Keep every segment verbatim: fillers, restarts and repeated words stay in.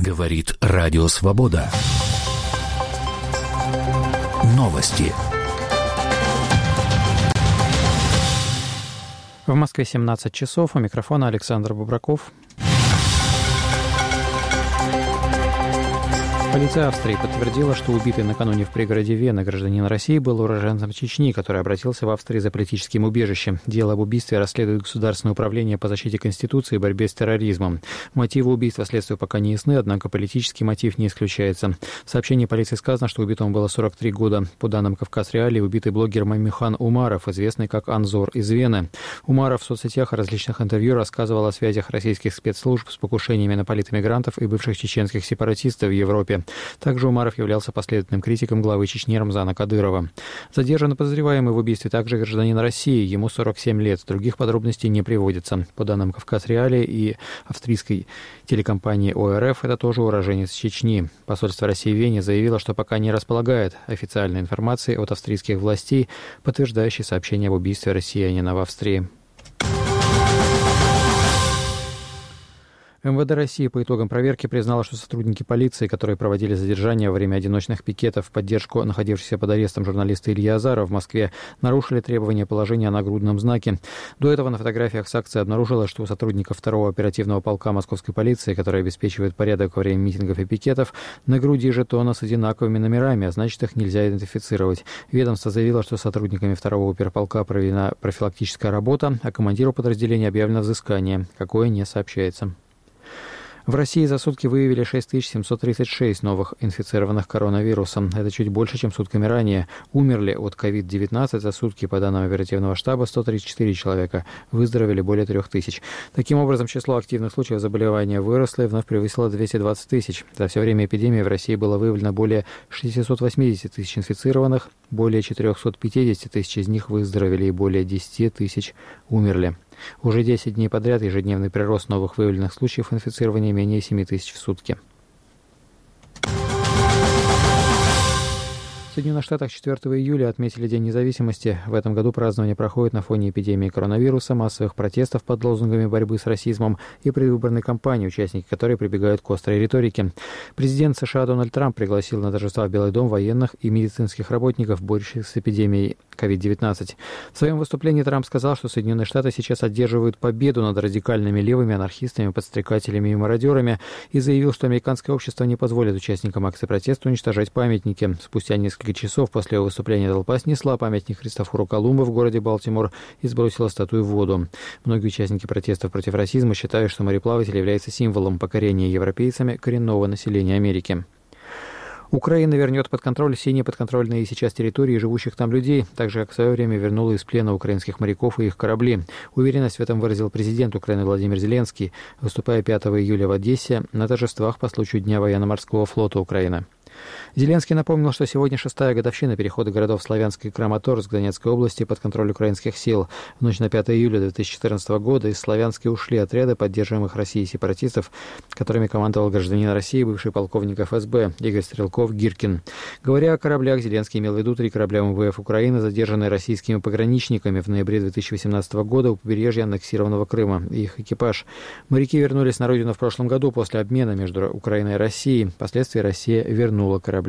Говорит Радио Свобода. Новости. В Москве семнадцать часов. У микрофона Александр Бубраков. Полиция Австрии подтвердила, что убитый накануне в пригороде Вены гражданин России был уроженцем Чечни, который обратился в Австрию за политическим убежищем. Дело об убийстве расследует Государственное управление по защите Конституции и борьбе с терроризмом. Мотивы убийства следствию пока не ясны, однако политический мотив не исключается. В сообщении полиции сказано, что убитому было сорок три года. По данным «Кавказ Реалии», убитый блогер Мамихан Умаров, известный как Анзор из Вены. Умаров в соцсетях и различных интервью рассказывал о связях российских спецслужб с покушениями на политэмигрантов и бывших чеченских сепаратистов в Европе. Также Умаров являлся последовательным критиком главы Чечни Рамзана Кадырова. Задержан подозреваемый в убийстве также гражданин России, ему сорок семь лет. Других подробностей не приводится. По данным «Кавказ Реалии» и австрийской телекомпании ОРФ, это тоже уроженец Чечни. Посольство России в Вене заявило, что пока не располагает официальной информации от австрийских властей, подтверждающей сообщение об убийстве россиянина в Австрии. эм вэ дэ России по итогам проверки признало, что сотрудники полиции, которые проводили задержание во время одиночных пикетов в поддержку находившегося под арестом журналиста Ильи Азарова в Москве, нарушили требования положения о нагрудном знаке. До этого на фотографиях с акции обнаружилось, что у сотрудников второго оперативного полка московской полиции, который обеспечивает порядок во время митингов и пикетов, на груди жетона с одинаковыми номерами, а значит, их нельзя идентифицировать. Ведомство заявило, что сотрудниками второго оперполка проведена профилактическая работа, а командиру подразделения объявлено взыскание, какое не сообщается. В России за сутки выявили шесть тысяч семьсот тридцать шесть новых инфицированных коронавирусом. Это чуть больше, чем сутками ранее. Умерли от ковид девятнадцать за сутки, по данным оперативного штаба, сто тридцать четыре человека. Выздоровели более трех тысяч. Таким образом, число активных случаев заболевания выросло и вновь превысило двести двадцать тысяч. За все время эпидемии в России было выявлено более шестьсот восемьдесят тысяч инфицированных, более четыреста пятьдесят тысяч из них выздоровели и более десять тысяч умерли. Уже десять дней подряд ежедневный прирост новых выявленных случаев инфицирования менее семи тысяч в сутки. В Соединенных Штатах четвёртого июля отметили День независимости. В этом году празднование проходит на фоне эпидемии коронавируса, массовых протестов под лозунгами борьбы с расизмом и предвыборной кампании, участники которой прибегают к острой риторике. Президент США Дональд Трамп пригласил на торжества в Белый дом военных и медицинских работников, борющихся с эпидемией ковид девятнадцать. В своем выступлении Трамп сказал, что Соединенные Штаты сейчас одерживают победу над радикальными левыми анархистами, подстрекателями и мародерами, и заявил, что американское общество не позволит участникам акции протеста уничтожать памятники. Спустя несколько часов после его выступления толпа снесла памятник Христофору Колумбу в городе Балтимор и сбросила статую в воду. Многие участники протестов против расизма считают, что мореплаватель является символом покорения европейцами коренного населения Америки. Украина вернет под контроль все неподконтрольные сейчас территории живущих там людей, так же, как в свое время вернула из плена украинских моряков и их корабли. Уверенность в этом выразил президент Украины Владимир Зеленский, выступая пятого июля в Одессе на торжествах по случаю Дня военно-морского флота Украины. Зеленский напомнил, что сегодня шестая годовщина перехода городов Славянск и Краматорск Донецкой области под контроль украинских сил. В ночь на пятое июля две тысячи четырнадцатого года из Славянска ушли отряды поддерживаемых Россией сепаратистов, которыми командовал гражданин России, бывший полковник эф эс бэ Игорь Стрелков-Гиркин. Говоря о кораблях, Зеленский имел в виду три корабля эм вэ эф Украины, задержанные российскими пограничниками в ноябре две тысячи восемнадцатого года у побережья аннексированного Крыма, и их экипаж. Моряки вернулись на родину в прошлом году после обмена между Украиной и Россией. Впоследствии Россия вернула корабли.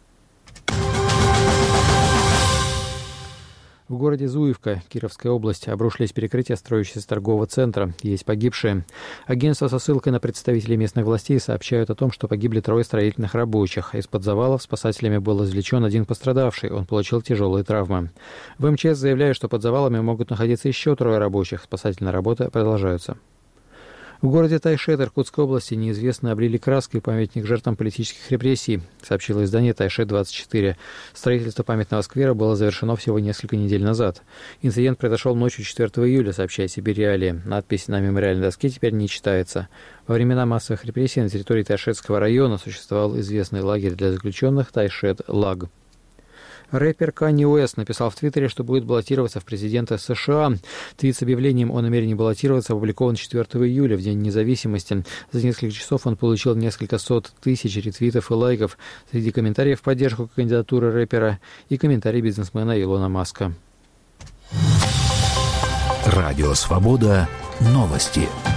В городе Зуевка, Кировская область, обрушились перекрытия строящегося торгового центра. Есть погибшие. Агентства со ссылкой на представителей местных властей сообщают о том, что погибли трое строительных рабочих. Из-под завалов спасателями был извлечен один пострадавший. Он получил тяжелые травмы. В эм че эс заявляют, что под завалами могут находиться еще трое рабочих. Спасательные работы продолжаются. В городе Тайшет Иркутской области неизвестные облили краской памятник жертвам политических репрессий, сообщило издание Тайшет двадцать четыре. Строительство памятного сквера было завершено всего несколько недель назад. Инцидент произошел ночью четвёртого июля, сообщает Сибирь Реалии. Надпись на мемориальной доске теперь не читается. Во времена массовых репрессий на территории Тайшетского района существовал известный лагерь для заключенных Тайшет-Лаг. Рэпер Канье Уэст написал в Твиттере, что будет баллотироваться в президенты США. Твит с объявлением о намерении баллотироваться опубликован четвёртого июля, в День независимости. За несколько часов он получил несколько сот тысяч ретвитов и лайков. Среди комментариев в поддержку кандидатуры рэпера и комментарий бизнесмена Илона Маска. Радио Свобода. Новости.